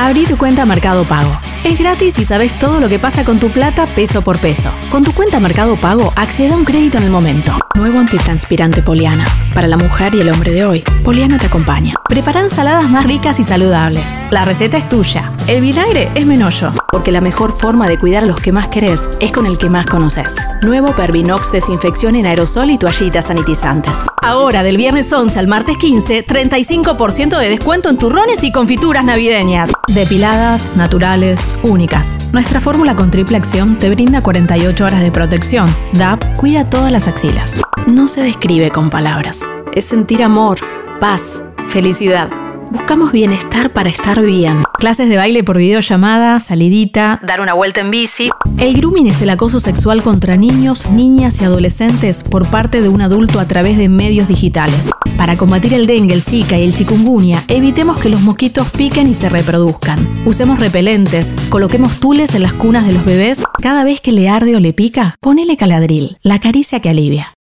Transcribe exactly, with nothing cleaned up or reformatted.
Abrí tu cuenta Mercado Pago. Es gratis y sabes todo lo que pasa con tu plata peso por peso. Con tu cuenta Mercado Pago, accede a un crédito en el momento. Nuevo antitranspirante Poliana. Para la mujer y el hombre de hoy, Poliana te acompaña. Prepara ensaladas más ricas y saludables. La receta es tuya. El vinagre es Menollo, porque la mejor forma de cuidar a los que más querés es con el que más conoces. Nuevo Pervinox desinfección en aerosol y toallitas sanitizantes. Ahora, del viernes once al martes quince, treinta y cinco por ciento de descuento en turrones y confituras navideñas. Depiladas, naturales, únicas. Nuestra fórmula con triple acción te brinda cuarenta y ocho horas de protección. D A P cuida todas las axilas. No se describe con palabras. Es sentir amor, paz, felicidad. Buscamos bienestar para estar bien. Clases de baile por videollamada, salidita, dar una vuelta en bici. El grooming es el acoso sexual contra niños, niñas y adolescentes por parte de un adulto a través de medios digitales. Para combatir el dengue, el zika y el chikungunya, evitemos que los mosquitos piquen y se reproduzcan. Usemos repelentes, coloquemos tules en las cunas de los bebés. Cada vez que le arde o le pica, ponele Caladril, la caricia que alivia.